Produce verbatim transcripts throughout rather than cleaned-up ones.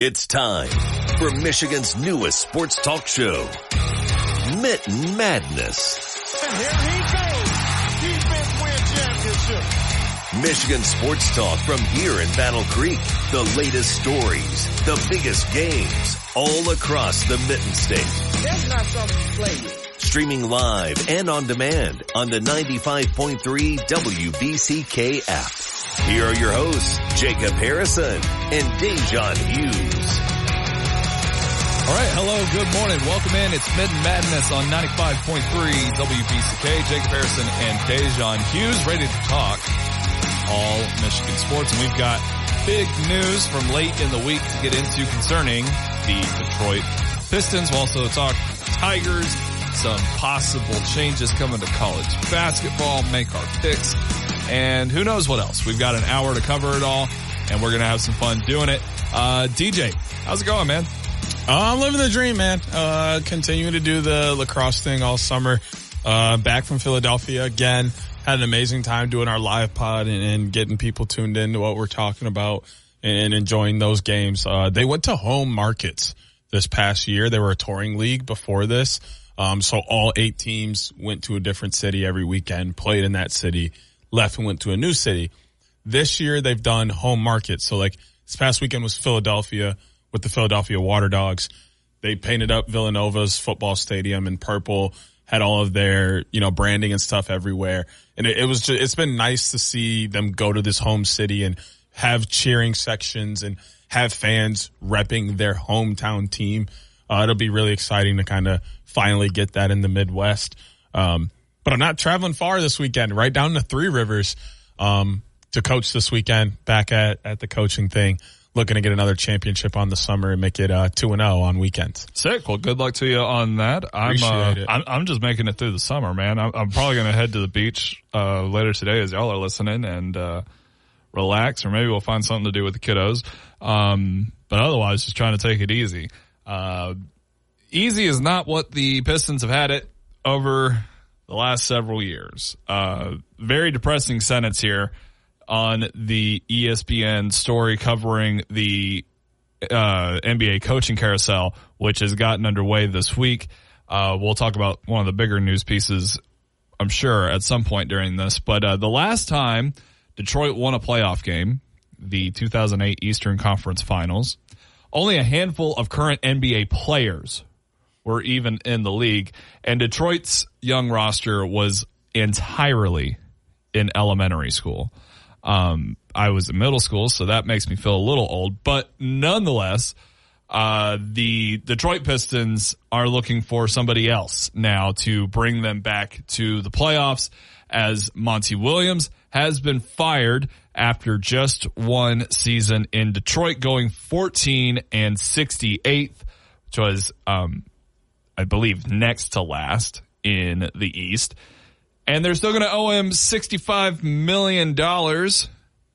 It's time for Michigan's newest sports talk show, Mitten Madness. And here he goes. Defense win championship. Michigan sports talk from here in Battle Creek. The latest stories, the biggest games, all across the Mitten State. That's not something you play with. Streaming live and on demand on the ninety-five point three W B C K app. Here are your hosts, Jacob Harrison and Dejan Hughes. All right, hello, good morning. Welcome in. It's Mitten Madness on ninety-five point three W B C K. Jacob Harrison and Dejan Hughes ready to talk all Michigan sports. And we've got big news from late in the week to get into concerning the Detroit Pistons. We'll also talk Tigers, some possible changes coming to college basketball, make our picks, and who knows what else. We've got an hour to cover it all, and we're going to have some fun doing it. Uh, D J, how's it going, man? Uh, I'm living the dream, man. Uh, continuing to do the lacrosse thing all summer. Uh, back from Philadelphia again. Had an amazing time doing our live pod and, and getting people tuned into what we're talking about and enjoying those games. Uh, they went to home markets this past year. They were a touring league before this. Um, so all eight teams went to a different city every weekend, played in that city, left and went to a new city. This year they've done home markets. So like this past weekend was Philadelphia with the Philadelphia Water Dogs. They painted up Villanova's football stadium in purple, had all of their, you know, branding and stuff everywhere. And it, it was just, it's been nice to see them go to this home city and have cheering sections and have fans repping their hometown team. Uh, it'll be really exciting to kind of finally get that in the Midwest. Um, but I'm not traveling far this weekend, right down to Three Rivers, um, to coach this weekend back at, at the coaching thing. Looking to get another championship on the summer and make it uh two and oh on weekends. Sick. Well, good luck to you on that. I'm Appreciate uh, it. I'm, I'm just making it through the summer, man. I'm, I'm probably going to head to the beach uh later today as y'all are listening and uh relax, or maybe we'll find something to do with the kiddos. Um, but otherwise, just trying to take it easy. Uh, easy is not what the Pistons have had it over the last several years. Uh, very depressing sentence here on the E S P N story covering the uh N B A coaching carousel, which has gotten underway this week. Uh we'll talk about one of the bigger news pieces, I'm sure, at some point during this. But uh the last time Detroit won a playoff game, the two thousand eight Eastern Conference Finals, only a handful of current N B A players were even in the league, and Detroit's young roster was entirely in elementary school. Um, I was in middle school, so that makes me feel a little old, but nonetheless, uh, the Detroit Pistons are looking for somebody else now to bring them back to the playoffs, as Monty Williams has been fired after just one season in Detroit, going fourteen and sixty-eighth, which was, um, I believe next to last in the East. And they're still going to owe him sixty-five million dollars.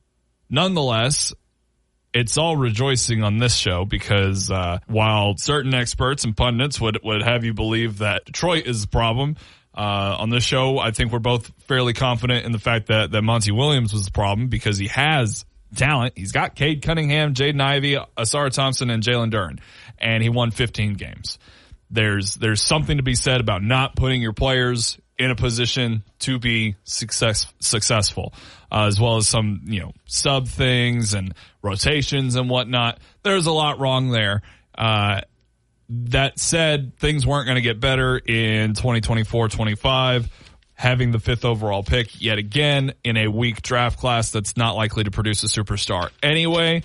Nonetheless, it's all rejoicing on this show because uh, while certain experts and pundits would, would have you believe that Detroit is the problem, uh, on this show, I think we're both fairly confident in the fact that, that Monty Williams was the problem because he has talent. He's got Cade Cunningham, Jaden Ivey, Asara Thompson, and Jalen Duren, and he won fifteen games. There's there's something to be said about not putting your players in a position to be success, successful, uh, as well as some, you know, sub things and rotations and whatnot. There's a lot wrong there. Uh, that said, things weren't going to get better in twenty twenty-four twenty-five, having the fifth overall pick yet again in a weak draft class that's not likely to produce a superstar anyway.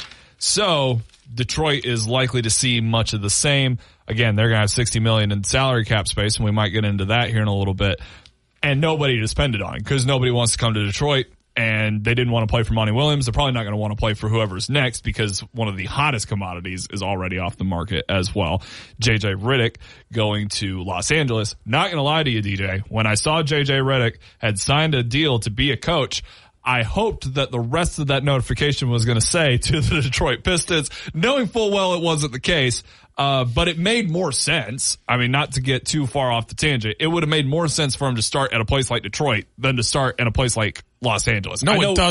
So Detroit is likely to see much of the same. Again, they're going to have sixty million dollars in salary cap space, and we might get into that here in a little bit. And nobody to spend it on because nobody wants to come to Detroit, and they didn't want to play for Monty Williams. They're probably not going to want to play for whoever's next because one of the hottest commodities is already off the market as well. J J Redick going to Los Angeles. Not going to lie to you, D J. When I saw J J Redick had signed a deal to be a coach, I hoped that the rest of that notification was going to say to the Detroit Pistons, knowing full well it wasn't the case. Uh, but it made more sense. I mean, not to get too far off the tangent, it would have made more sense for him to start at a place like Detroit than to start at a place like Los Angeles. No, I know, it doesn't.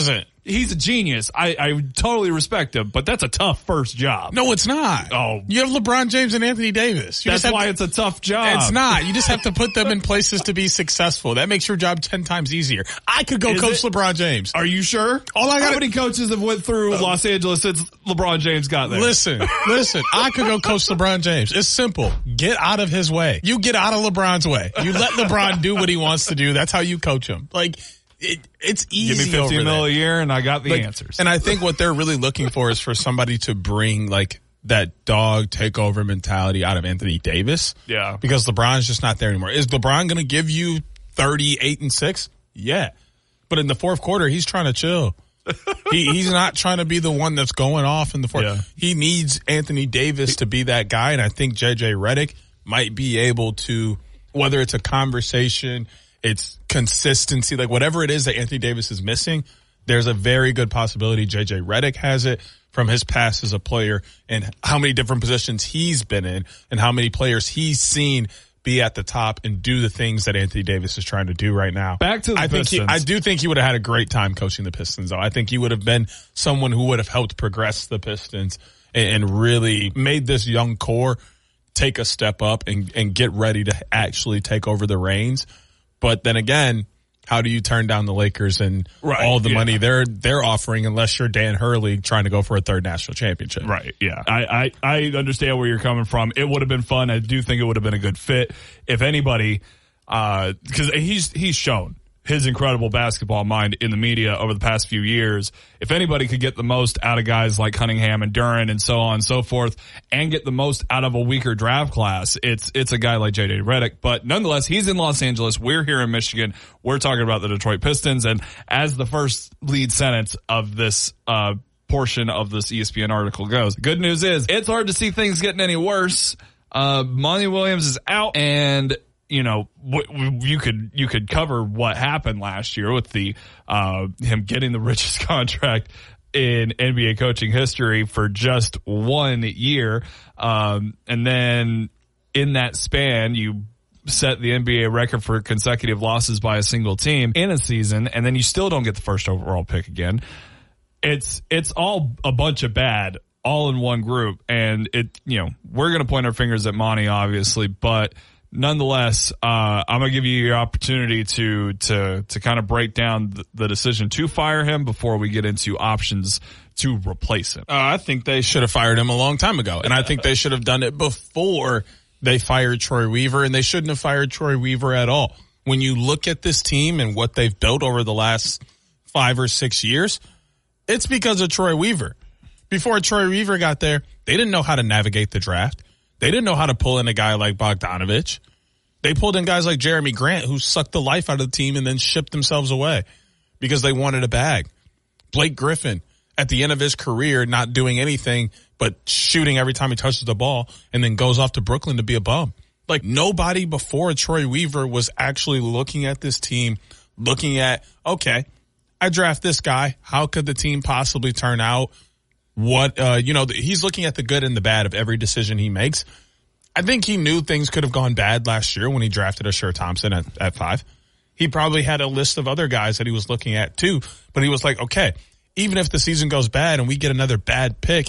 he's a genius. I, I totally respect him, but that's a tough first job. No, it's not. Oh. You have LeBron James and Anthony Davis. You That's why to, it's a tough job. It's not. You just have to put them in places to be successful. That makes your job ten times easier. I could go Is coach it? LeBron James. Are you sure? All I How gotta, many coaches have went through uh, Los Angeles since LeBron James got there? Listen, listen. I could go coach LeBron James. It's simple. Get out of his way. You get out of LeBron's way. You let LeBron do what he wants to do. That's how you coach him. Like, It, it's easy. Give me fifteen over mil there. a year, and I got the like, answers. And I think what they're really looking for is for somebody to bring like that dog takeover mentality out of Anthony Davis. Yeah, because LeBron's just not there anymore. Is LeBron going to give you thirty-eight and six? Yeah, but in the fourth quarter, he's trying to chill. he, he's not trying to be the one that's going off in the fourth. Yeah. He needs Anthony Davis to be that guy, and I think J J Redick might be able to, whether it's a conversation, it's consistency, like whatever it is that Anthony Davis is missing, there's a very good possibility J J Redick has it from his past as a player and how many different positions he's been in and how many players he's seen be at the top and do the things that Anthony Davis is trying to do right now. Back to the I Pistons. think he, I do think he would have had a great time coaching the Pistons, though. I think he would have been someone who would have helped progress the Pistons and, and really made this young core take a step up and, and get ready to actually take over the reins. But then again, how do you turn down the Lakers and right, all the yeah. money they're they're offering unless you're Dan Hurley trying to go for a third national championship? Right, yeah. I, I, I understand where you're coming from. It would have been fun. I do think it would have been a good fit. If anybody, uh, because he's he's shown his incredible basketball mind in the media over the past few years. If anybody could get the most out of guys like Cunningham and Duren and so on and so forth and get the most out of a weaker draft class, it's it's a guy like J J Redick. But nonetheless, he's in Los Angeles. We're here in Michigan. We're talking about the Detroit Pistons. And as the first lead sentence of this uh portion of this E S P N article goes, the good news is it's hard to see things getting any worse. Uh Monty Williams is out, and you know, you could, you could cover what happened last year with the, uh, him getting the richest contract in N B A coaching history for just one year. Um, and then in that span, you set the N B A record for consecutive losses by a single team in a season, and then you still don't get the first overall pick again. It's, it's all a bunch of bad all in one group. And it, you know, we're going to point our fingers at Monty, obviously, but nonetheless, uh, I'm going to give you your opportunity to, to, to kind of break down the, the decision to fire him before we get into options to replace him. Uh, I think they should have fired him a long time ago. And I think they should have done it before they fired Troy Weaver, and they shouldn't have fired Troy Weaver at all. When you look at this team and what they've built over the last five or six years, it's because of Troy Weaver. Before Troy Weaver got there, they didn't know how to navigate the draft. They didn't know how to pull in a guy like Bogdanovich. They pulled in guys like Jeremy Grant, who sucked the life out of the team and then shipped themselves away because they wanted a bag. Blake Griffin, at the end of his career, not doing anything but shooting every time he touches the ball, and then goes off to Brooklyn to be a bum. Like, nobody before Troy Weaver was actually looking at this team, looking at, okay, I draft this guy. How could the team possibly turn out? What, uh, you know, he's looking at the good and the bad of every decision he makes. I think he knew things could have gone bad last year when he drafted Ashur Thompson at, at five. He probably had a list of other guys that he was looking at too, but he was like, okay, even if the season goes bad and we get another bad pick,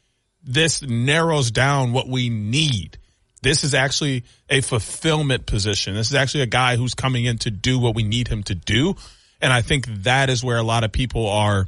this narrows down what we need. This is actually a fulfillment position. This is actually a guy who's coming in to do what we need him to do. And I think that is where a lot of people are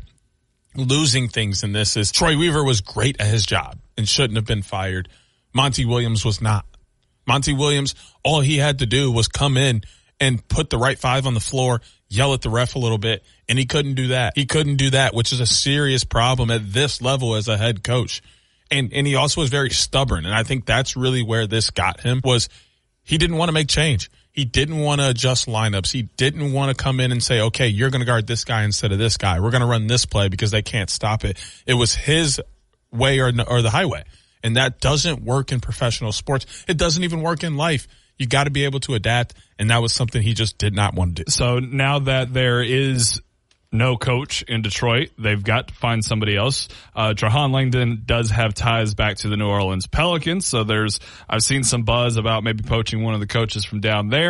losing things in this. Is Troy Weaver was great at his job and shouldn't have been fired. Monty Williams was not. Monty Williams, all he had to do was come in and put the right five on the floor, yell at the ref a little bit, and he couldn't do that. He couldn't do that, which is a serious problem at this level as a head coach. And and he also was very stubborn, and I think that's really where this got him, was he didn't want to make change. He didn't want to adjust lineups. He didn't want to come in and say, okay, you're going to guard this guy instead of this guy. We're going to run this play because they can't stop it. It was his way or, or the highway. And that doesn't work in professional sports. It doesn't even work in life. You got to be able to adapt. And that was something he just did not want to do. So now that there is no coach in Detroit, they've got to find somebody else. Uh, Trahan Langdon does have ties back to the New Orleans Pelicans. So there's, I've seen some buzz about maybe poaching one of the coaches from down there.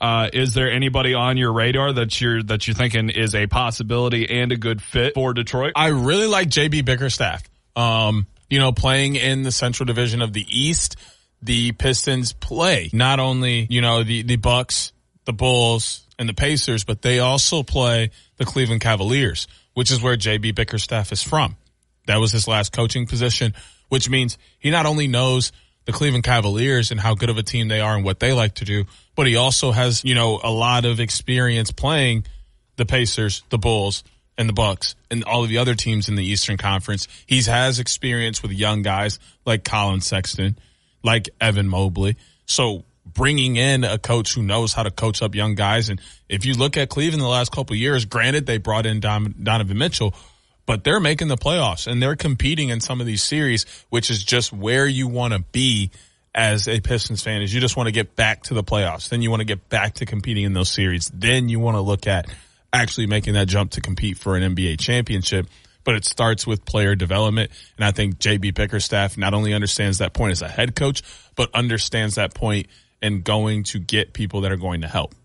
Uh, is there anybody on your radar that you're that you're thinking is a possibility and a good fit for Detroit? I really like J B Bickerstaff. Um, you know, playing in the Central Division of the East, the Pistons play not only, you know, the, the Bucks, the Bulls, and the Pacers, but they also play the Cleveland Cavaliers, which is where J B Bickerstaff is from. That was his last coaching position, which means he not only knows the Cleveland Cavaliers and how good of a team they are and what they like to do, but he also has, you know, a lot of experience playing the Pacers, the Bulls, and the Bucks, and all of the other teams in the Eastern Conference. He has experience with young guys like Colin Sexton, like Evan Mobley. So bringing in a coach who knows how to coach up young guys, and if you look at Cleveland the last couple of years, granted they brought in Don, Donovan Mitchell, but they're making the playoffs and they're competing in some of these series, which is just where you want to be as a Pistons fan. Is you just want to get back to the playoffs. Then you want to get back to competing in those series. Then you want to look at actually making that jump to compete for an N B A championship. But it starts with player development. And I think J B Bickerstaff not only understands that point as a head coach, but understands that point in going to get people that are going to help.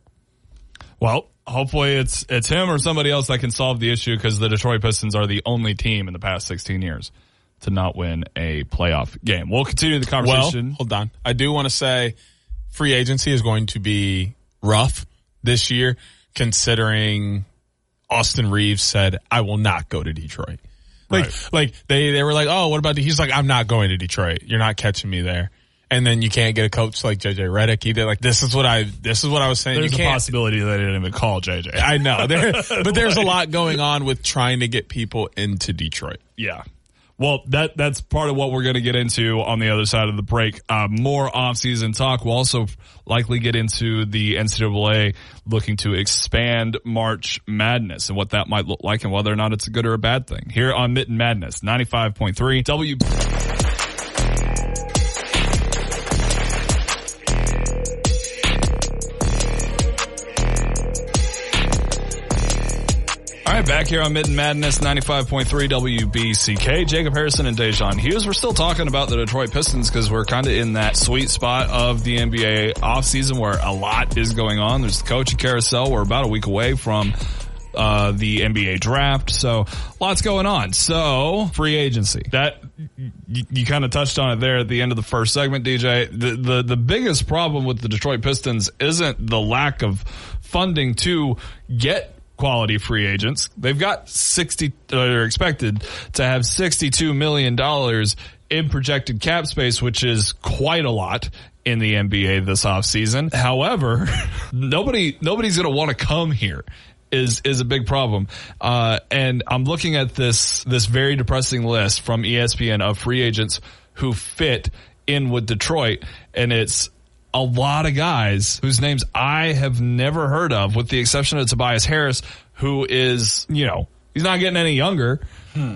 Well, hopefully it's it's him or somebody else that can solve the issue, because the Detroit Pistons are the only team in the past sixteen years to not win a playoff game. We'll continue the conversation. Well, hold on. I do want to say free agency is going to be rough this year, considering Austin Reeves said, I will not go to Detroit. Like, right. like they, they were like, oh, what about the, he's like, I'm not going to Detroit. You're not catching me there. And then you can't get a coach like J J Redick either. Like, this is what I, this is what I was saying. There's you a possibility they didn't even call J J. I know. There, but there's a lot going on with trying to get people into Detroit. Yeah. Well, that that's part of what we're going to get into on the other side of the break. Uh, more off-season talk. We'll also likely get into the N C double A looking to expand March Madness and what that might look like and whether or not it's a good or a bad thing. Here on Mitten Madness, ninety-five point three W. All right, back here on Mitten Madness, ninety-five point three W B C K. Jacob Harrison and Dejan Hughes. We're still talking about the Detroit Pistons because we're kind of in that sweet spot of the N B A offseason where a lot is going on. There's the coaching carousel. We're about a week away from uh the N B A draft, so lots going on. So free agency, that you, you kind of touched on it there at the end of the first segment, D J. The, the the biggest problem with the Detroit Pistons isn't the lack of funding to get quality free agents. They've got sixty, they're expected to have sixty-two million dollars in projected cap space, which is quite a lot in the N B A this offseason. However, nobody, nobody's going to want to come here is, is a big problem. Uh, and I'm looking at this, this very depressing list from E S P N of free agents who fit in with Detroit. And it's a lot of guys whose names I have never heard of, with the exception of Tobias Harris, who is, you know, he's not getting any younger. Hmm.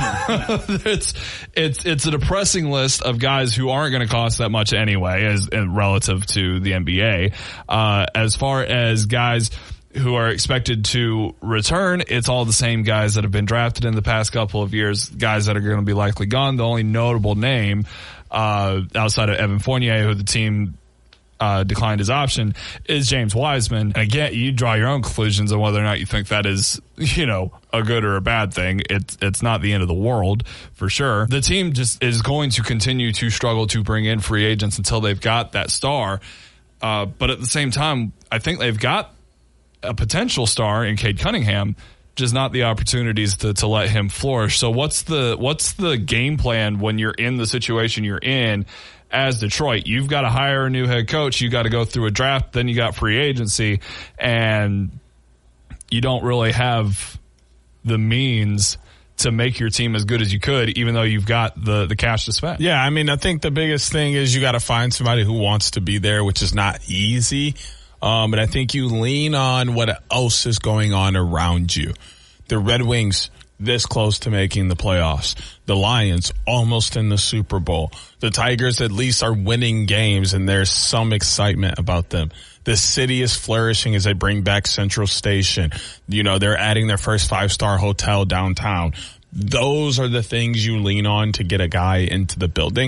Uh, it's, it's, it's a depressing list of guys who aren't going to cost that much anyway, as, as relative to the N B A. Uh, as far as guys who are expected to return, it's all the same guys that have been drafted in the past couple of years, guys that are going to be likely gone. The only notable name, uh, outside of Evan Fournier, who the team Uh, declined his option, is James Wiseman. And again, you draw your own conclusions on whether or not you think that is, you know, a good or a bad thing. It's, it's not the end of the world for sure. The team just is going to continue to struggle to bring in free agents until they've got that star. Uh, but at the same time, I think they've got a potential star in Cade Cunningham, just not the opportunities to, to let him flourish. So what's the, what's the game plan when you're in the situation you're in as Detroit? You've got to hire a new head coach. You got to go through a draft. Then you got free agency, and you don't really have the means to make your team as good as you could, even though you've got the, the cash to spend. Yeah. I mean, I think the biggest thing is you got to find somebody who wants to be there, which is not easy. Um, and I think you lean on what else is going on around you. The Red Wings, this close to making the playoffs. The Lions almost in the Super Bowl. The Tigers at least are winning games, and there's some excitement about them. The city is flourishing as they bring back Central Station. You know, they're adding their first five-star hotel downtown. Those are the things you lean on to get a guy into the building.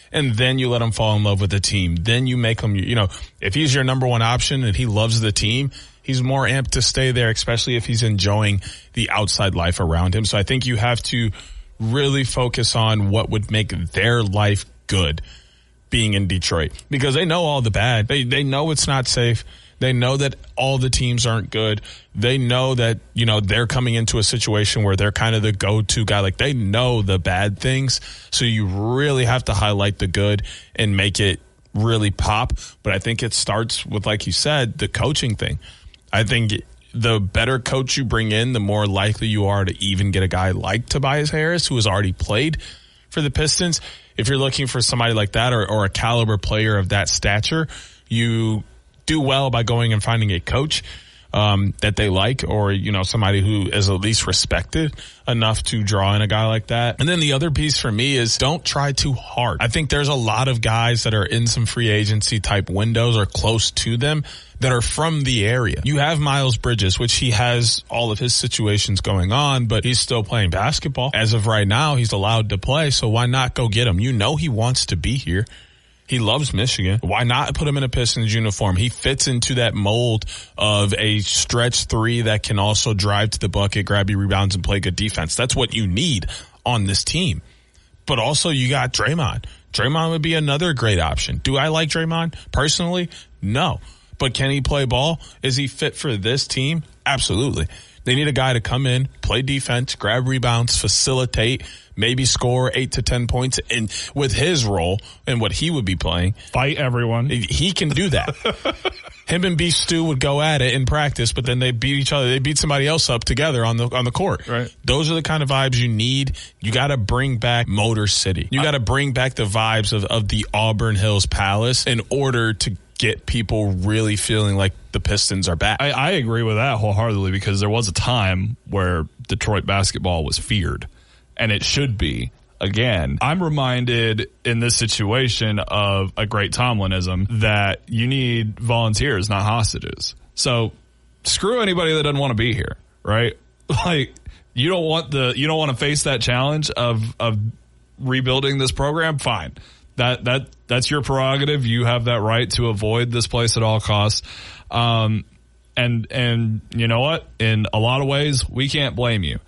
and then you let him fall in love with the team. Then you make him, you know, if he's your number one option and he loves the team, he's more amped to stay there, especially if he's enjoying the outside life around him. So I think you have to really focus on what would make their life good being in Detroit, because they know all the bad. They they know it's not safe. They know that all the teams aren't good. They know that, you know, they're coming into a situation where they're kind of the go-to guy. Like, they know the bad things. So you really have to highlight the good and make it really pop. But I think it starts with, like you said, the coaching thing. I think the better coach you bring in, the more likely you are to even get a guy like Tobias Harris, who has already played for the Pistons. If you're looking for somebody like that, or, or a caliber player of that stature, you do well by going and finding a coach um, that they like, or, you know, somebody who is at least respected enough to draw in a guy like that. And then the other piece for me is don't try too hard. I think there's a lot of guys that are in some free agency type windows or close to them that are from the area. You have Miles Bridges, which he has all of his situations going on, but he's still playing basketball. As of right now, he's allowed to play, so why not go get him? You know he wants to be here. He loves Michigan. Why not put him in a Pistons uniform? He fits into that mold of a stretch three that can also drive to the bucket, grab your rebounds, and play good defense. That's what you need on this team. But also you got Draymond. Draymond would be another great option. Do I like Draymond personally? No. But can he play ball? Is he fit for this team? Absolutely. They need a guy to come in, play defense, grab rebounds, facilitate, maybe score eight to ten points. And with his role and what he would be playing, fight everyone. He can do that. Him and B. Stu would go at it in practice, but then they beat each other. They beat somebody else up together on the on the court. Right. Those are the kind of vibes you need. You got to bring back Motor City. You got to bring back the vibes of, of the Auburn Hills Palace in order to get people really feeling like the Pistons are back. I, I agree with that wholeheartedly, because there was a time where Detroit basketball was feared, and it should be again. I'm reminded in this situation of a great Tomlinism that you need volunteers, not hostages. So screw anybody that doesn't want to be here, right? Like, you don't want the you don't want to face that challenge of of rebuilding this program. Fine. That that that's your prerogative. You have that right to avoid this place at all costs. Um, and and you know what? In a lot of ways, we can't blame you.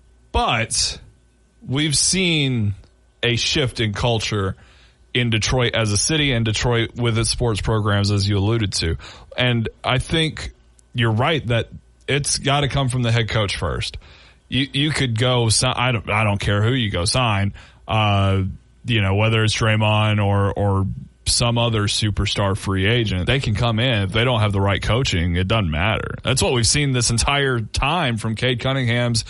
But we've seen a shift in culture in Detroit as a city, and Detroit with its sports programs, as you alluded to. And I think you're right that it's got to come from the head coach first. You you could go. I don't I don't care who you go sign. Uh, You know, whether it's Draymond or, or some other superstar free agent, they can come in. If they don't have the right coaching, it doesn't matter. That's what we've seen this entire time from Cade Cunningham's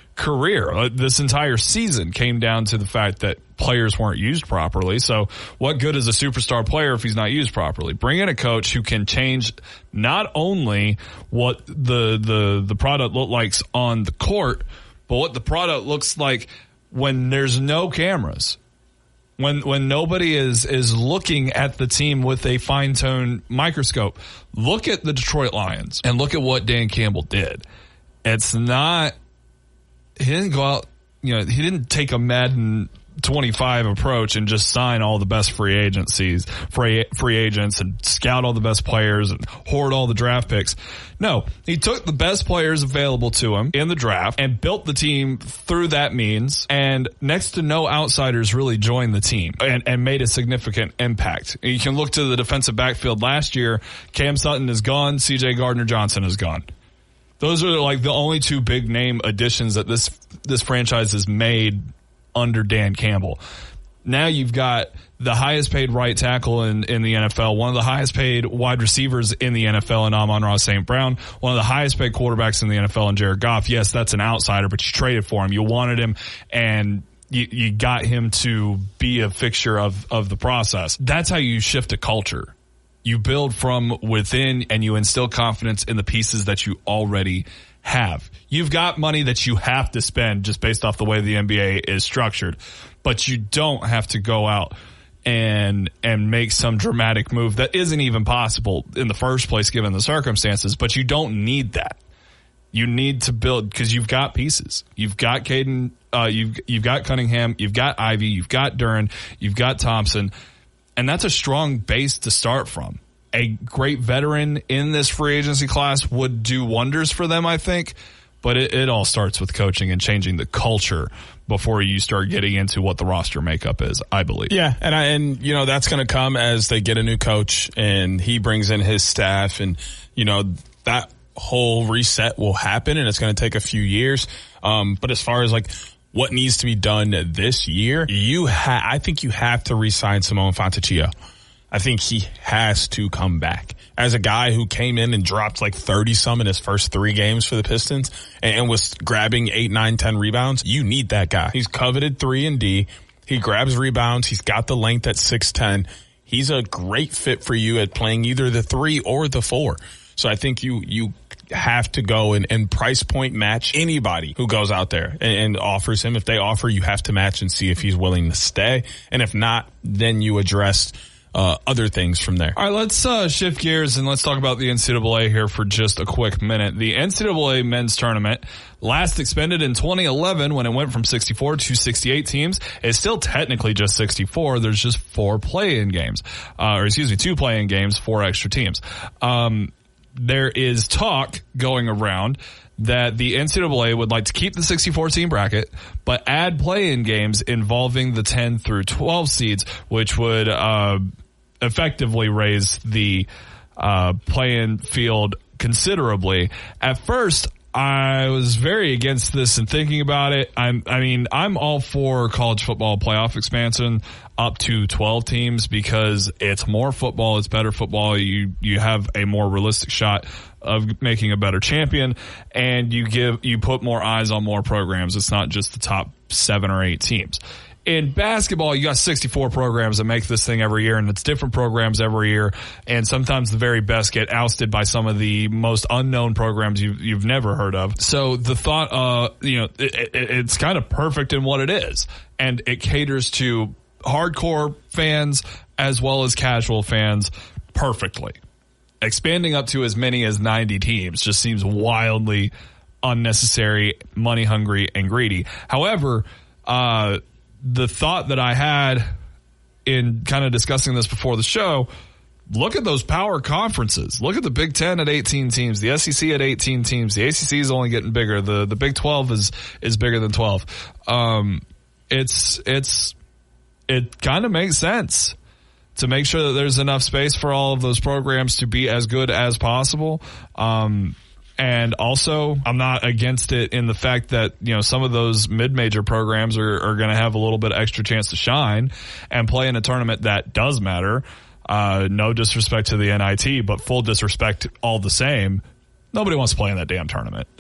career. This entire season came down to the fact that players weren't used properly. So what good is a superstar player if he's not used properly? Bring in a coach who can change not only what the, the, the product looks like on the court, but what the product looks like when there's no cameras. When when nobody is is looking at the team with a fine-tuned microscope. Look at the Detroit Lions and look at what Dan Campbell did. It's not – he didn't go out – you know, he didn't take a Madden twenty-five approach and just sign all the best free agencies, free, free agents and scout all the best players and hoard all the draft picks. No, he took the best players available to him in the draft and built the team through that means, and next to no outsiders really joined the team and, and made a significant impact. You can look to the defensive backfield last year. Cam Sutton is gone. C J Gardner-Johnson is gone. Those are like the only two big name additions that this this franchise has made under Dan Campbell. Now you've got the highest paid right tackle in, in the N F L, one of the highest paid wide receivers in the N F L in Amon-Ra Saint Brown, one of the highest paid quarterbacks in the N F L in Jared Goff. Yes, that's an outsider, but you traded for him. You wanted him, and you, you got him to be a fixture of, of the process. That's how you shift a culture. You build from within, and you instill confidence in the pieces that you already have. You've got money that you have to spend just based off the way the N B A is structured, but you don't have to go out and and make some dramatic move that isn't even possible in the first place given the circumstances, but you don't need that. You need to build because you've got pieces. You've got Caden, uh, you've you've got Cunningham, you've got Ivy, you've got Duren, you've got Thompson, and that's a strong base to start from. A great veteran in this free agency class would do wonders for them, I think. But it, it all starts with coaching and changing the culture before you start getting into what the roster makeup is, I believe. Yeah, and I, and you know that's going to come as they get a new coach and he brings in his staff, and you know that whole reset will happen, and it's going to take a few years. Um, but as far as like what needs to be done this year, you ha- I think you have to re-sign Simone Fontecchio. I think he has to come back. As a guy who came in and dropped like thirty some in his first three games for the Pistons and was grabbing eight, nine, ten rebounds, you need that guy. He's coveted three and D. He grabs rebounds. He's got the length at six ten. He's a great fit for you at playing either the three or the four. So I think you, you have to go and, and price point match anybody who goes out there and, and offers him. If they offer, you have to match and see if he's willing to stay. And if not, then you address Uh, other things from there. All right, let's uh, shift gears and let's talk about the N C double A here for just a quick minute. The N C double A men's tournament, last expanded in twenty eleven when it went from sixty-four to sixty-eight teams. It's still technically just sixty-four. There's just four play-in games, uh, or excuse me, two play-in games, four extra teams. Um, there is talk going around that the N C double A would like to keep the sixty-four team bracket, but add play-in games involving the ten through twelve seeds, which would uh effectively raise the uh play-in field considerably. At first, I was very against this and thinking about it. I'm, I mean, I'm all for college football playoff expansion up to twelve teams because it's more football, it's better football. You, you have a more realistic shot of making a better champion, and you give, you put more eyes on more programs. It's not just the top seven or eight teams. In basketball, you got sixty-four programs that make this thing every year, and it's different programs every year. And sometimes the very best get ousted by some of the most unknown programs you've, you've never heard of. So the thought, uh, you know, it, it, it's kind of perfect in what it is. And it caters to hardcore fans as well as casual fans perfectly. Expanding up to as many as ninety teams just seems wildly unnecessary, money hungry, and greedy. However, uh, the thought that I had in kind of discussing this before the show, look at those power conferences. Look at the Big Ten at eighteen teams, the S E C at eighteen teams. The A C C is only getting bigger. The, the Big twelve is, is bigger than twelve. Um, it's, it's, it kind of makes sense to make sure that there's enough space for all of those programs to be as good as possible. Um, And also, I'm not against it in the fact that, you know, some of those mid-major programs are, are going to have a little bit extra chance to shine and play in a tournament that does matter. Uh, no disrespect to the N I T, but full disrespect all the same. Nobody wants to play in that damn tournament.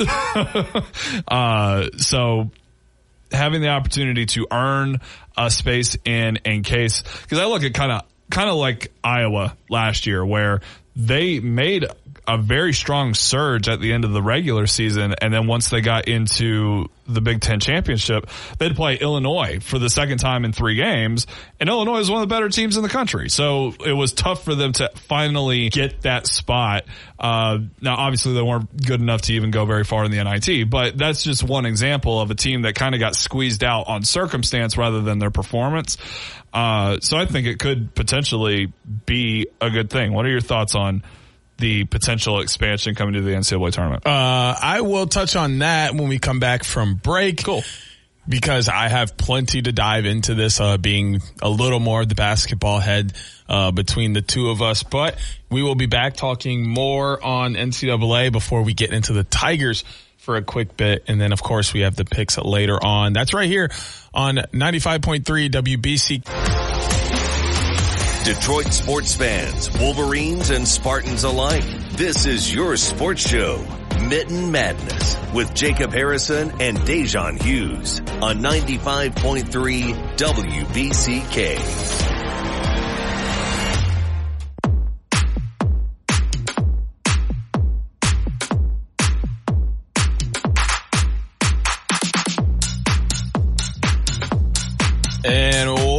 uh, so having the opportunity to earn a space in, in case, because I look at kind of, kind of like Iowa last year where they made a very strong surge at the end of the regular season, and then once they got into the Big Ten championship, they'd play Illinois for the second time in three games, and Illinois is one of the better teams in the country. So it was tough for them to finally get that spot. Uh, now, obviously, they weren't good enough to even go very far in the N I T, but that's just one example of a team that kind of got squeezed out on circumstance rather than their performance. Uh, so I think it could potentially be a good thing. What are your thoughts on the potential expansion coming to the N C double A tournament? Uh, I will touch on that when we come back from break. Cool. Because I have plenty to dive into this, uh, being a little more the basketball head, uh, between the two of us. But we will be back talking more on N C double A before we get into the Tigers for a quick bit. And then, of course, we have the picks later on. That's right here on ninety-five point three W B C. Detroit sports fans, Wolverines and Spartans alike. This is your sports show, Mitten Madness, with Jacob Harrison and Dejan Hughes on ninety-five point three W B C K. And welcome back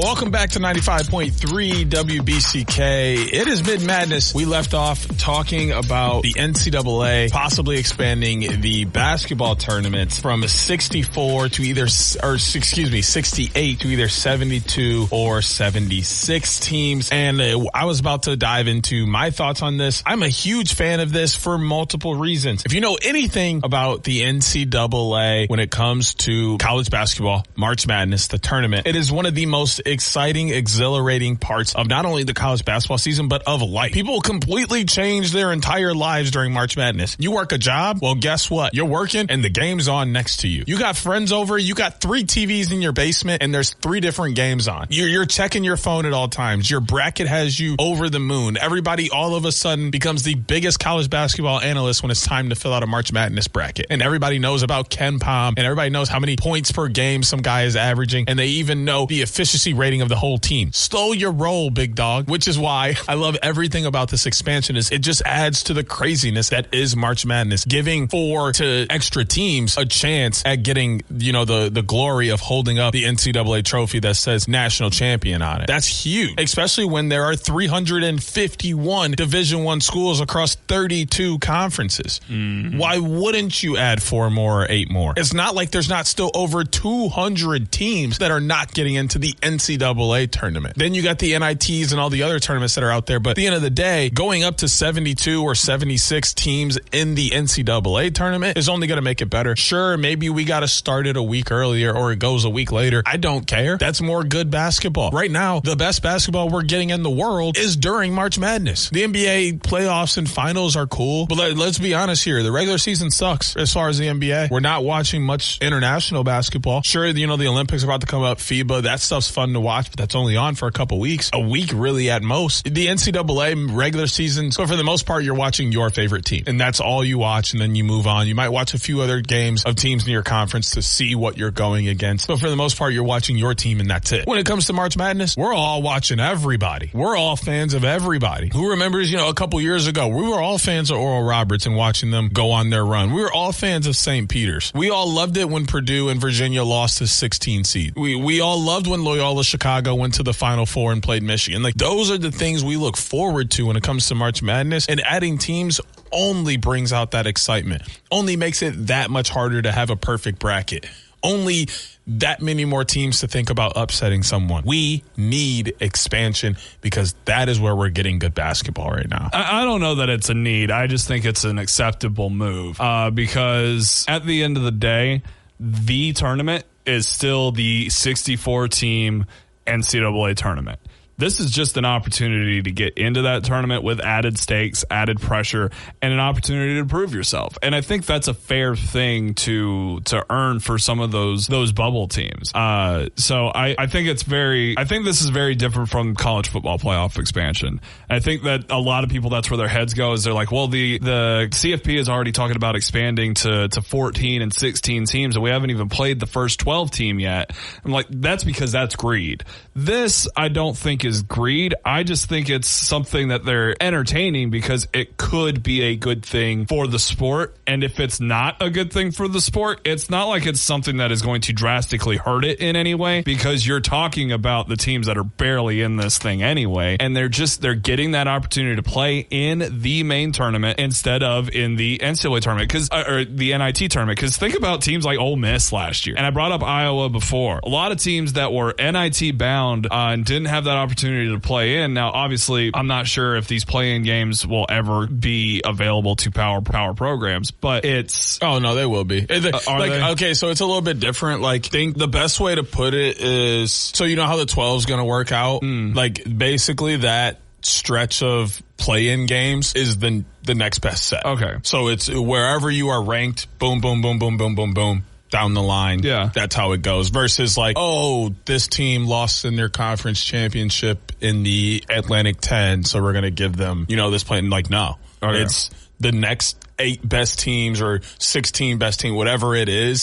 back to ninety-five point three W B C K. It is Mid Madness. We left off talking about the N C double A possibly expanding the basketball tournaments from sixty-four to either, or excuse me, sixty-eight to either seventy-two or seventy-six teams. And uh, I was about to dive into my thoughts on this. I'm a huge fan of this for multiple reasons. If you know anything about the N C double A when it comes to college basketball, March Madness, the tournament, it is one of the most exciting, exhilarating parts of not only the college basketball season, but of life. People completely change their entire lives during March Madness. You work a job? Well, guess what? You're working and the game's on next to you. You got friends over, you got three T Vs in your basement and there's three different games on. You're, you're checking your phone at all times. Your bracket has you over the moon. Everybody all of a sudden becomes the biggest college basketball analyst when it's time to fill out a March Madness bracket. And everybody knows about Ken Pom and everybody knows how many points per game some guy is averaging. And they even know the efficiency rating of the whole team. Stole your role, big dog, which is why I love everything about this expansion is it just adds to the craziness that is March Madness, giving four to extra teams a chance at getting, you know, the, the glory of holding up the N C double A trophy that says national champion on it. That's huge, especially when there are three hundred fifty-one Division One schools across thirty-two conferences. Mm-hmm. Why wouldn't you add four more or eight more? It's not like there's not still over two hundred teams that are not getting into the N C double A tournament. Then you got the N I Ts and all the other tournaments that are out there. But at the end of the day, going up to seventy-two or seventy-six teams in the N C double A tournament is only going to make it better. Sure, maybe we got to start it a week earlier or it goes a week later. I don't care. That's more good basketball. Right now, the best basketball we're getting in the world is during March Madness. The N B A playoffs and finals are cool, but let, let's be honest here. The regular season sucks as far as the N B A. We're not watching much international basketball. Sure, you know, the Olympics are about to come up, FIBA, that stuff's fun to watch, but that's only on for a couple weeks. A week really at most. The N C double A regular seasons, but for the most part, you're watching your favorite team. And that's all you watch, and then you move on. You might watch a few other games of teams in your conference to see what you're going against. But for the most part, you're watching your team, and that's it. When it comes to March Madness, we're all watching everybody. We're all fans of everybody. Who remembers, you know, a couple years ago, we were all fans of Oral Roberts and watching them go on their run. We were all fans of Saint Peter's. We all loved it when Purdue and Virginia lost to sixteen seed. We we all loved when Loyola Chicago went to the Final Four and played Michigan. Like, those are the things we look forward to when it comes to March Madness, and adding teams only brings out that excitement, only makes it that much harder to have a perfect bracket, only that many more teams to think about upsetting someone. We need expansion because that is where we're getting good basketball right now. I, I don't know that it's a need. I just think it's an acceptable move uh, because at the end of the day, the tournament is still the sixty-four team N C double A tournament. This is just an opportunity to get into that tournament with added stakes, added pressure, and an opportunity to prove yourself. And I think that's a fair thing to to earn for some of those those bubble teams. Uh, so I, I think it's very, I think this is very different from college football playoff expansion. I think that a lot of people, that's where their heads go, is they're like, well, the, the C F P is already talking about expanding to, to fourteen and sixteen teams, and we haven't even played the first twelve team yet. I'm like, that's because that's greed. This, I don't think is is greed. I just think it's something that they're entertaining because it could be a good thing for the sport. And if it's not a good thing for the sport, it's not like it's something that is going to drastically hurt it in any way, because you're talking about the teams that are barely in this thing anyway. And they're just, they're getting that opportunity to play in the main tournament instead of in the N C double A tournament, because, or the N I T tournament. Because think about teams like Ole Miss last year. And I brought up Iowa before. A lot of teams that were N I T bound uh, and didn't have that opportunity to play in. Now, obviously, I'm not sure if these play-in games will ever be available to power power programs, but it's... Oh, no, they will be. Uh, like, they? Okay, so it's a little bit different. Like, think the best way to put it is, so you know how the twelve is going to work out? Mm. Like, basically that stretch of play-in games is the the next best set. Okay. So it's wherever you are ranked, boom, boom, boom, boom, boom, boom, boom, down the line. Yeah. That's how it goes. Versus like, oh, this team lost in their conference championship in the Atlantic ten, so we're going to give them, you know, this play. Like, no. Okay. It's the next eight best teams or sixteen best team, whatever it is.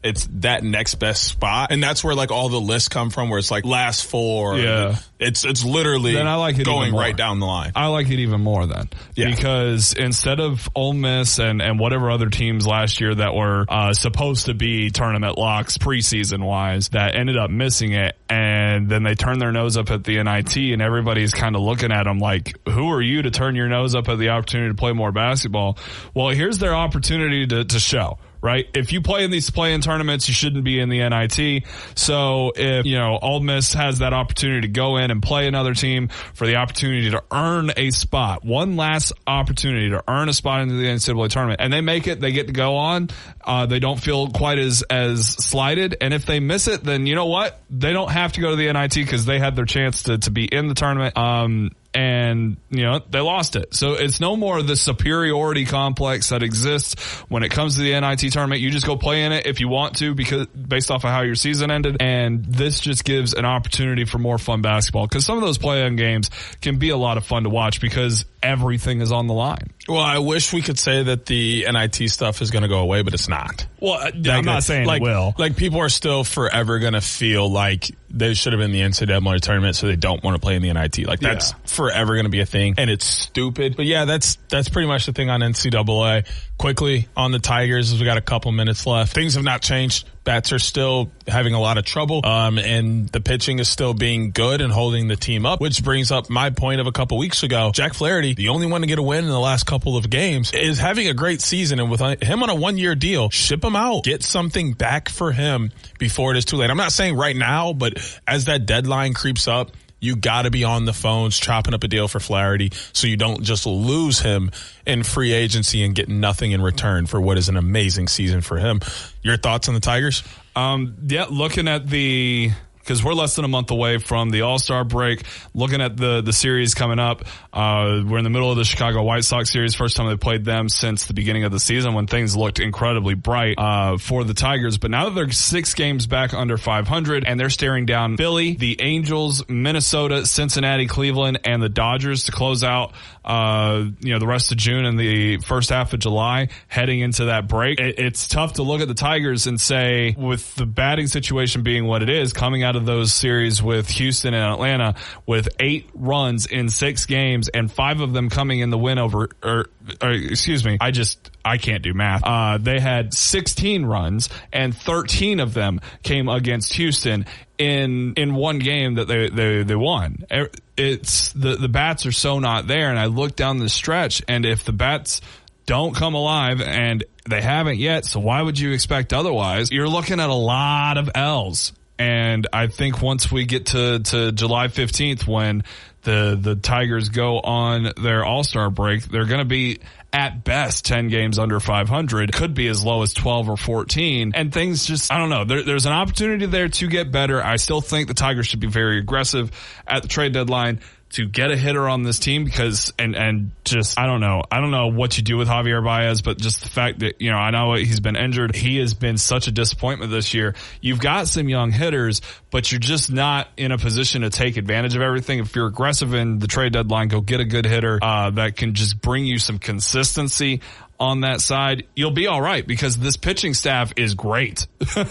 it's that next best spot. And that's where like all the lists come from, where it's like last four. Yeah. It's, it's literally then I like it going even more. right down the line. I like it even more then. Yeah. Because instead of Ole Miss and, and whatever other teams last year that were uh, supposed to be tournament locks preseason wise that ended up missing it, and then they turned their nose up at the N I T, and everybody's kind of looking at them like, who are you to turn your nose up at the opportunity to play more basketball? Well, here's their opportunity to, to show. Right? If you play in these play-in tournaments, you shouldn't be in the N I T. So if, you know, Ole Miss has that opportunity to go in and play another team for the opportunity to earn a spot, one last opportunity to earn a spot into the N C double A tournament, and they make it, they get to go on, uh, they don't feel quite as, as slighted. And if they miss it, then you know what? They don't have to go to the N I T because they had their chance to, to be in the tournament. Um, And, you know, they lost it. So it's no more the superiority complex that exists when it comes to the N I T tournament. You just go play in it if you want to, because based off of how your season ended. And this just gives an opportunity for more fun basketball, because some of those play-in games can be a lot of fun to watch because everything is on the line. Well, I wish we could say that the N I T stuff is going to go away, but it's not. Well, like, I'm not saying like, it will. Like, people are still forever going to feel like they should have been in the N C double A tournament, so they don't want to play in the N I T. Like, that's yeah. forever going to be a thing, and it's stupid. But yeah, that's that's pretty much the thing on N C double A. Quickly on the Tigers, as we got a couple minutes left. Things have not changed. Bats are still having a lot of trouble, um, and the pitching is still being good and holding the team up, which brings up my point of a couple weeks ago. Jack Flaherty, the only one to get a win in the last couple of games, is having a great season, and with him on a one-year deal, ship him out. Get something back for him before it is too late. I'm not saying right now, but as that deadline creeps up, you got to be on the phones chopping up a deal for Flaherty so you don't just lose him in free agency and get nothing in return for what is an amazing season for him. Your thoughts on the Tigers? Um, yeah, looking at the... because we're less than a month away from the All-Star break. Looking at the, the series coming up, uh, we're in the middle of the Chicago White Sox series. First time they played them since the beginning of the season when things looked incredibly bright, uh, for the Tigers. But now that they're six games back under five hundred and they're staring down Philly, the Angels, Minnesota, Cincinnati, Cleveland, and the Dodgers to close out, uh, you know, the rest of June and the first half of July heading into that break. It, it's tough to look at the Tigers and say, with the batting situation being what it is, coming out of those series with Houston and Atlanta with eight runs in six games and five of them coming in the win over, or, or excuse me, I just, I can't do math. Uh, they had sixteen runs and thirteen of them came against Houston in, in one game that they, they, they won. It's the, the bats are so not there. And I look down the stretch, and if the bats don't come alive, and they haven't yet, so why would you expect otherwise? You're looking at a lot of L's. And I think once we get to, to July fifteenth, when the, the Tigers go on their All-Star break, they're going to be at best ten games under five hundred, could be as low as twelve or fourteen. And things just, I don't know. There, there's an opportunity there to get better. I still think the Tigers should be very aggressive at the trade deadline to get a hitter on this team, because, and, and just, I don't know. I don't know what you do with Javier Baez, but just the fact that, you know, I know he's been injured. He has been such a disappointment this year. You've got some young hitters, but you're just not in a position to take advantage of everything. If you're aggressive in the trade deadline, go get a good hitter, uh, that can just bring you some consistency on that side. You'll be all right, because this pitching staff is great.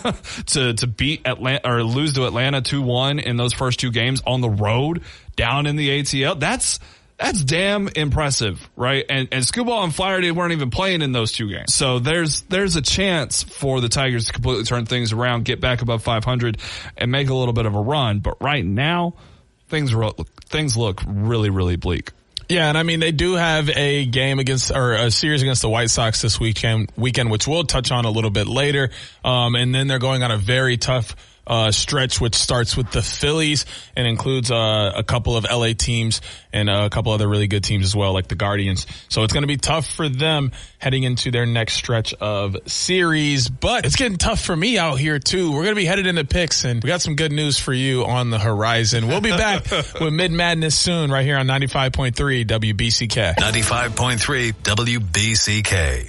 to to beat Atlanta or lose to Atlanta two one in those first two games on the road down in the A T L, that's that's damn impressive, right? And and Skubal and Flaherty weren't even playing in those two games. So there's there's a chance for the Tigers to completely turn things around, get back above five hundred, and make a little bit of a run. But right now, things things look really, really bleak. Yeah, and I mean, they do have a game against, or a series against the White Sox this weekend, weekend, which we'll touch on a little bit later. Um, and then they're going on a very tough uh stretch, which starts with the Phillies and includes uh, a couple of L A teams and a couple other really good teams as well, like the Guardians. So it's going to be tough for them heading into their next stretch of series, but it's getting tough for me out here too. We're going to be headed into picks, and we got some good news for you on the horizon. We'll be back with Mid Madness soon, right here on ninety-five point three W B C K. ninety-five point three W B C K.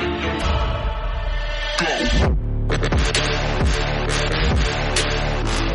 All right,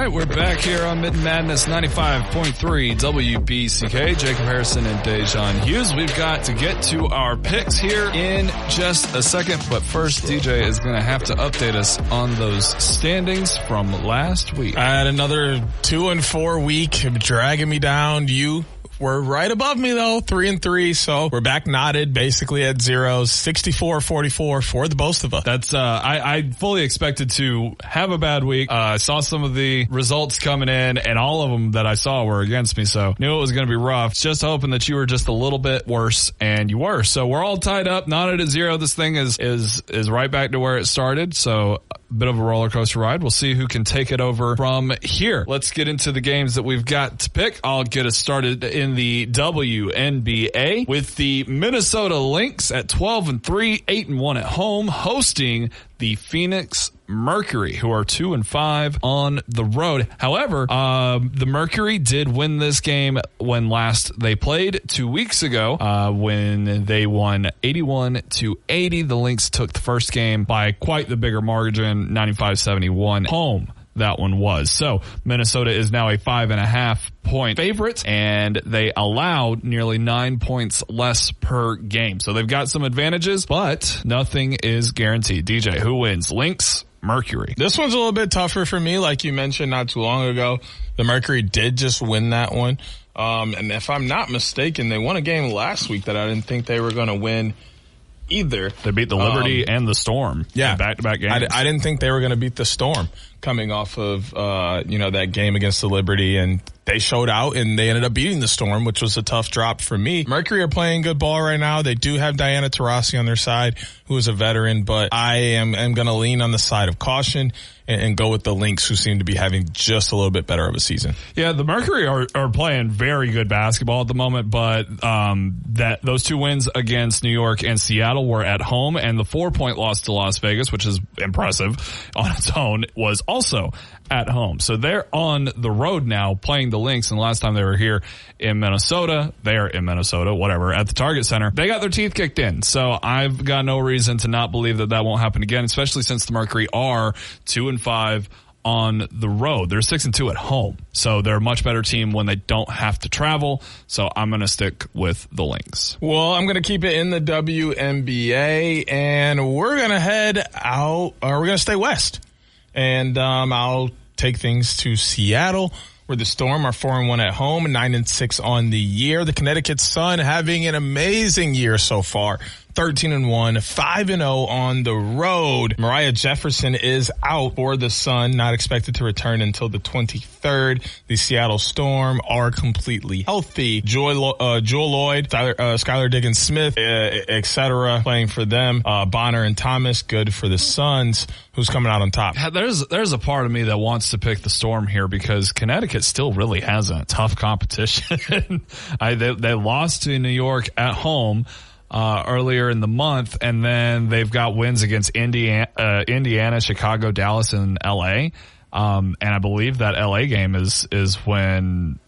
right, we're back here on Mitten Madness ninety-five point three W B C K. Jacob Harrison and Dejan Hughes. We've got to get to our picks here in just a second, but first D J is going to have to update us on those standings from last week. I had another two and four week dragging me down. You were right above me though, three and three. So we're back knotted basically at zeros, sixty-four forty-four for the both of us. That's, uh, I, I fully expected to have a bad week. Uh, I saw some of the results coming in and all of them that I saw were against me. So knew it was going to be rough. Just hoping that you were just a little bit worse, and you were. So we're all tied up, knotted at zero. This thing is, is, is right back to where it started. So a bit of a roller coaster ride. We'll see who can take it over from here. Let's get into the games that we've got to pick. I'll get us started in the W N B A with the Minnesota Lynx at twelve and three, eight and one at home, hosting the Phoenix Mercury, who are two and five on the road. However, um, the Mercury did win this game when last they played two weeks ago, uh, when they won eighty-one to eighty. The Lynx took the first game by quite the bigger margin, ninety-five seventy-one home. That one was. So Minnesota is now a five and a half point favorite, and they allowed nearly nine points less per game. So they've got some advantages, but nothing is guaranteed. D J, who wins? Lynx, Mercury? This one's a little bit tougher for me. Like you mentioned not too long ago, the Mercury did just win that one. Um, and if I'm not mistaken, they won a game last week that I didn't think they were going to win either. They beat the Liberty um, and the Storm. Yeah. Back-to-back games. I, I didn't think they were going to beat the Storm coming off of, uh, you know, that game against the Liberty, and they showed out and they ended up beating the Storm, which was a tough drop for me. Mercury are playing good ball right now. They do have Diana Taurasi on their side, who is a veteran, but I am, am going to lean on the side of caution and, and go with the Lynx, who seem to be having just a little bit better of a season. Yeah, the Mercury are, are playing very good basketball at the moment, but um, that those two wins against New York and Seattle were at home, and the four-point loss to Las Vegas, which is impressive on its own, was also at home. So they're on the road now playing the Lynx, and the last time they were here in Minnesota, they're in Minnesota, whatever, at the Target Center, they got their teeth kicked in. So I've got no reason to not believe that that won't happen again, especially since the Mercury are two and five on the road. They're six and two at home. So they're a much better team when they don't have to travel. So I'm going to stick with the Lynx. Well, I'm going to keep it in the W N B A, and we're going to head out, or we're going to stay west. And um, I'll take things to Seattle, where the Storm are four and one at home, nine and six on the year. The Connecticut Sun having an amazing year so far, thirteen and one, five and oh on the road. Mariah Jefferson is out for the Sun, not expected to return until the twenty-third. The Seattle Storm are completely healthy. Joy, uh, Jewel Lloyd, Tyler, uh, Skylar Diggins-Smith, uh, et cetera, playing for them. Uh, Bonner and Thomas, good for the Suns. Who's coming out on top? There's there's a part of me that wants to pick the Storm here because Connecticut still really has a tough competition. I, they, they lost to New York at home uh earlier in the month, and then they've got wins against Indiana, uh, Indiana, Chicago, Dallas, and L A. Um, and I believe that L A game is is when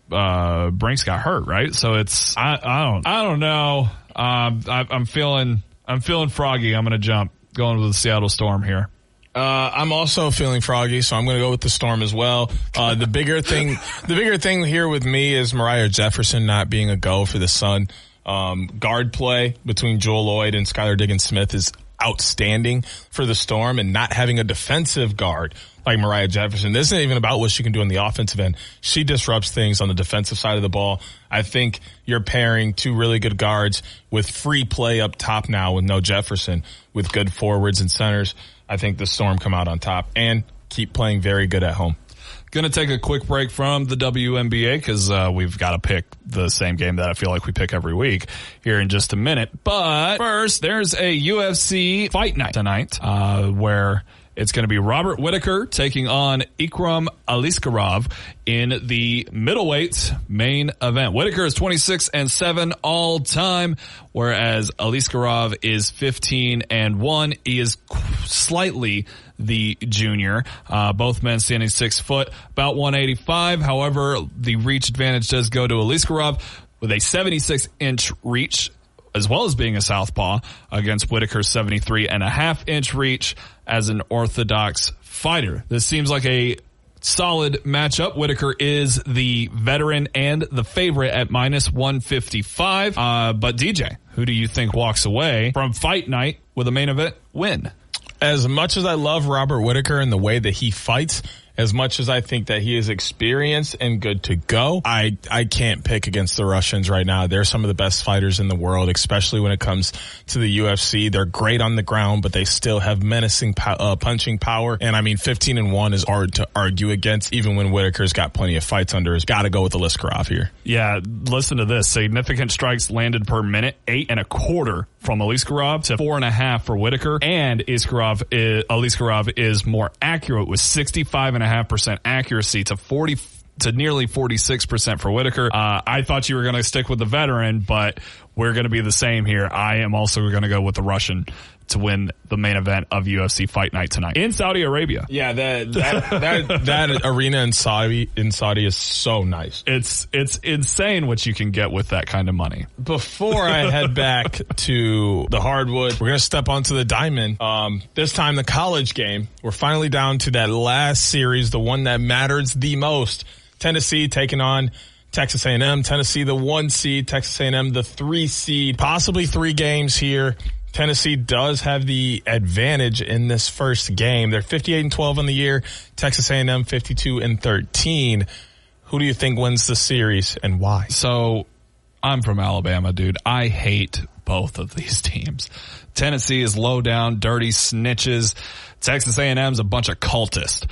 uh Brinks got hurt, right? So it's I, I don't I don't know. Um, I, I'm feeling I'm feeling froggy. I'm going to jump going with the Seattle Storm here. Uh, I'm also feeling froggy, so I'm going to go with the Storm as well. Uh, the bigger thing, the bigger thing here with me is Mariah Jefferson not being a go for the Sun. Um, guard play between Joel Lloyd and Skylar Diggins-Smith is outstanding for the Storm, and not having a defensive guard like Mariah Jefferson. This isn't even about what she can do on the offensive end. She disrupts things on the defensive side of the ball. I think you're pairing two really good guards with free play up top now with no Jefferson, with good forwards and centers. I think the Storm come out on top and keep playing very good at home. Going to take a quick break from the W N B A because uh, we've got to pick the same game that I feel like we pick every week here in just a minute. But first, there's a U F C fight night tonight uh, where it's going to be Robert Whittaker taking on Ikram Aliskerov in the middleweight main event. Whittaker is twenty-six and seven all time, whereas Aliskerov is fifteen and one. He is slightly the junior. Uh, both men standing six foot, about one eighty-five. However, the reach advantage does go to Aliskerov with a seventy-six inch reach, as well as being a southpaw, against Whittaker's seventy-three and a half inch reach as an orthodox fighter. This seems like a solid matchup. Whitaker is the veteran and the favorite at minus one fifty-five. Uh, but D J, who do you think walks away from fight night with a main event win? As much as I love Robert Whitaker and the way that he fights, as much as I think that he is experienced and good to go, I, I can't pick against the Russians right now. They're some of the best fighters in the world, especially when it comes to the U F C. They're great on the ground, but they still have menacing po- uh, punching power. And I mean, fifteen and one is hard to argue against, even when Whitaker's got plenty of fights under his. Got to go with the Aliskerov here. Yeah, listen to this. Significant strikes landed per minute, eight and a quarter from Aliskerov to four and a half for Whitaker. And Iskarov is, Aliskerov is more accurate with sixty-five and a half percent accuracy to forty to nearly forty-six percent for Whitaker. Uh, I thought you were going to stick with the veteran, but we're going to be the same here. I am also going to go with the Russian to win the main event of U F C Fight Night tonight in Saudi Arabia. Yeah, that that that, that arena in Saudi in Saudi is so nice. It's it's insane what you can get with that kind of money. Before I head back to the hardwood, we're gonna step onto the diamond. Um, this time the college game. We're finally down to that last series, the one that matters the most. Tennessee taking on Texas A and M. Tennessee, the one seed. Texas A and M, the three seed. Possibly three games here. Tennessee does have the advantage in this first game. They're fifty-eight and twelve on the year. Texas A and M fifty-two and thirteen. Who do you think wins the series and why? So I'm from Alabama, dude. I hate both of these teams. Tennessee is low down, dirty snitches. Texas A and M's a bunch of cultists.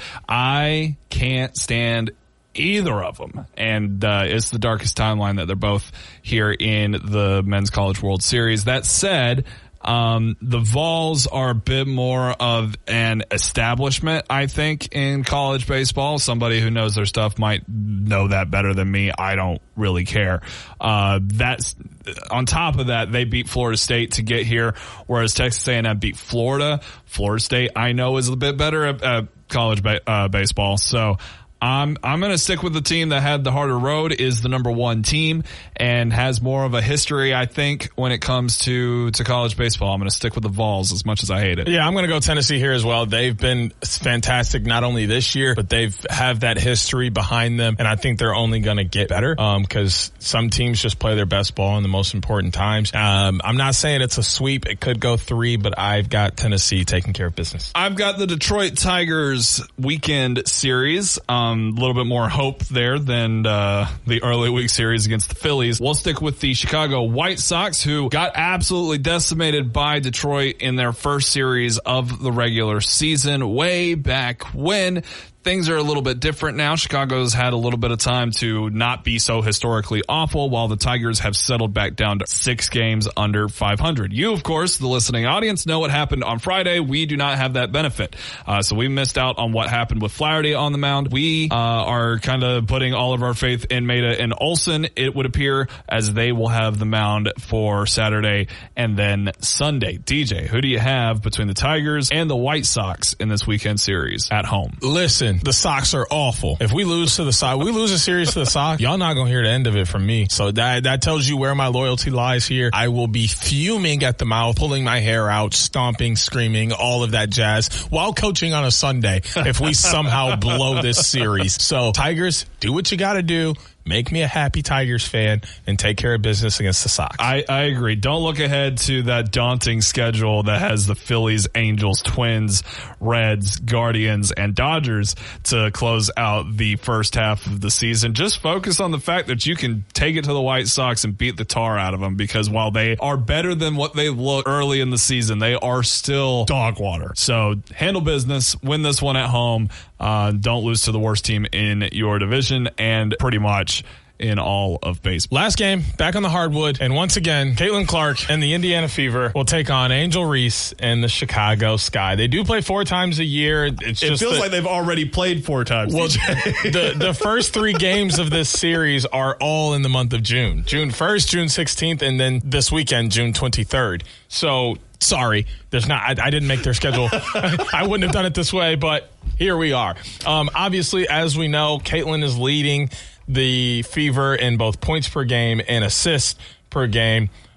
I can't stand either of them. And uh, it's the darkest timeline that they're both here in the Men's College World Series. That said, Um, the Vols are a bit more of an establishment, I think, in college baseball. Somebody who knows their stuff might know that better than me. I don't really care. Uh, that's on top of that, they beat Florida State to get here, whereas Texas A and M beat Florida. Florida State, I know, is a bit better at, at college ba- uh, baseball. So I'm, I'm going to stick with the team that had the harder road, is the number one team, and has more of a history, I think, when it comes to, to college baseball. I'm going to stick with the Vols as much as I hate it. Yeah, I'm going to go Tennessee here as well. They've been fantastic not only this year, but they've have that history behind them, and I think they're only going to get better um, because some teams just play their best ball in the most important times. Um, I'm not saying it's a sweep. It could go three, but I've got Tennessee taking care of business. I've got the Detroit Tigers weekend series. Um, a little bit more hope there than uh, the early week series against the Phillies. We'll stick with the Chicago White Sox, who got absolutely decimated by Detroit in their first series of the regular season way back when. Things are a little bit different now. Chicago's had a little bit of time to not be so historically awful, while the Tigers have settled back down to six games under five hundred. You, of course, the listening audience, know what happened on Friday. We do not have that benefit. Uh, so we missed out on what happened with Flaherty on the mound. We uh, are kind of putting all of our faith in Maeda and Olsen, it would appear, as they will have the mound for Saturday and then Sunday. D J, who do you have between the Tigers and the White Sox in this weekend series at home? Listen, the Sox are awful. If we lose to the Sox, we lose a series to the Sox, y'all not going to hear the end of it from me. So that, that tells you where my loyalty lies here. I will be fuming at the mouth, pulling my hair out, stomping, screaming, all of that jazz while coaching on a Sunday if we somehow blow this series. So Tigers, do what you got to do. Make me a happy Tigers fan and take care of business against the Sox. I, I agree. Don't look ahead to that daunting schedule that has the Phillies, Angels, Twins, Reds, Guardians, and Dodgers to close out the first half of the season. Just focus on the fact that you can take it to the White Sox and beat the tar out of them, because while they are better than what they look early in the season, they are still dog water. So handle business, win this one at home. Uh, don't lose to the worst team in your division, and pretty much in all of baseball. Last game, back on the hardwood, and once again, Caitlin Clark and the Indiana Fever will take on Angel Reese and the Chicago Sky. They do play four times a year. It's it just feels the, like they've already played four times. Well, the the first three games of this series are all in the month of June. June first, June sixteenth, and then this weekend, June twenty-third. So, sorry, there's not. I, I didn't make their schedule. I wouldn't have done it this way, but here we are. Um, obviously, as we know, Caitlin is leading the Fever in both points per game and assists per game.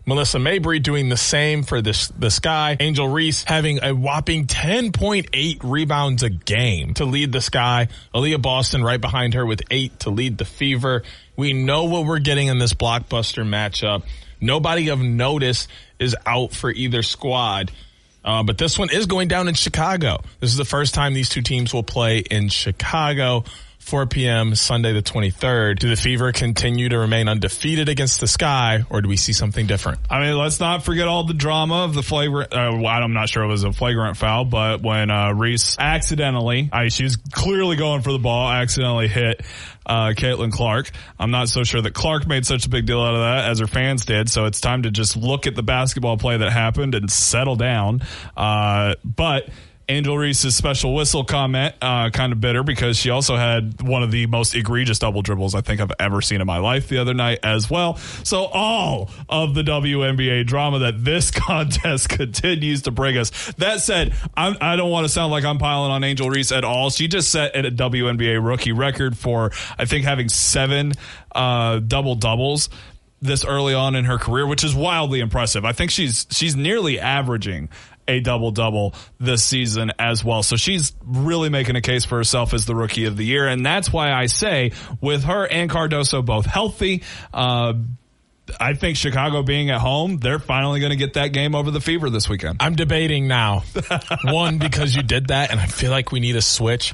Melissa Mabry doing the same for this, the Sky. Angel Reese having a whopping ten point eight rebounds a game to lead the Sky. Aaliyah Boston right behind her with eight to lead the Fever. We know what we're getting in this blockbuster matchup. Nobody of notice is out for either squad. Uh, but this one is going down in Chicago. This is the first time these two teams will play in Chicago. four p.m. Sunday the twenty-third. Do the Fever continue to remain undefeated against the Sky, or do we see something different? I mean, let's not forget all the drama of the flagrant, uh, well, I'm not sure it was a flagrant foul, but when uh, Reese accidentally, I, she was clearly going for the ball, accidentally hit uh, Caitlin Clark. I'm not so sure that Clark made such a big deal out of that as her fans did, so it's time to just look at the basketball play that happened and settle down. Uh, but Angel Reese's special whistle comment, uh, kind of bitter because she also had one of the most egregious double dribbles I think I've ever seen in my life the other night as well. So all of the W N B A drama that this contest continues to bring us. That said, I'm, I don't want to sound like I'm piling on Angel Reese at all. She just set a W N B A rookie record for, I think, having seven uh, double doubles this early on in her career, which is wildly impressive. I think she's she's nearly averaging a double-double this season as well. So she's really making a case for herself as the rookie of the year. And that's why I say with her and Cardoso both healthy, uh, I think Chicago being at home, they're finally going to get that game over the Fever this weekend. I'm debating now. One, because you did that, and I feel like we need a switch.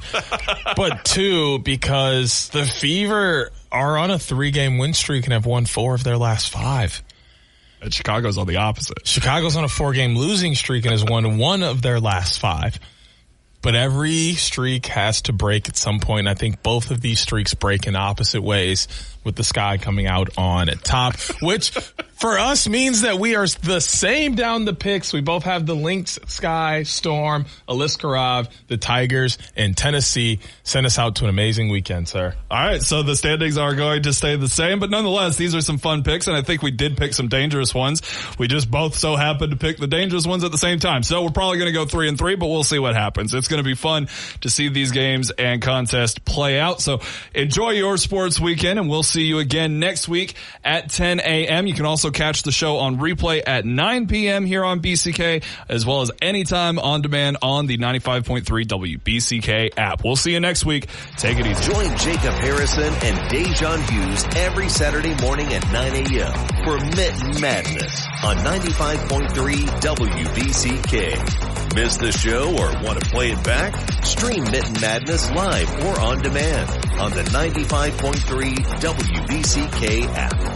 But two, because the Fever are on a three-game win streak and have won four of their last five. And Chicago's on the opposite. Chicago's on a four-game losing streak and has won one of their last five. But every streak has to break at some point. I think both of these streaks break in opposite ways, with the Sky coming out on top, which for us means that we are the same down the picks. We both have the Lynx, Sky, Storm, Aliskarov, the Tigers, and Tennessee. Send us out to an amazing weekend, sir. All right, so the standings are going to stay the same, but nonetheless, these are some fun picks, and I think we did pick some dangerous ones. We just both so happened to pick the dangerous ones at the same time. So we're probably going to go three and three, but we'll see what happens. It's going to be fun to see these games and contests play out. So enjoy your sports weekend, and we'll see you again next week at ten a.m. You can also catch the show on replay at nine p.m. here on B C K, as well as anytime on demand on the ninety-five point three W B C K app. We'll see you next week. Take it easy. Join Jacob Harrison and Dejan Hughes every Saturday morning at nine a.m. for Mitten Madness on ninety-five point three W B C K. Miss the show or want to play it back? Stream Mitten Madness live or on demand on the ninety-five point three W B C K app.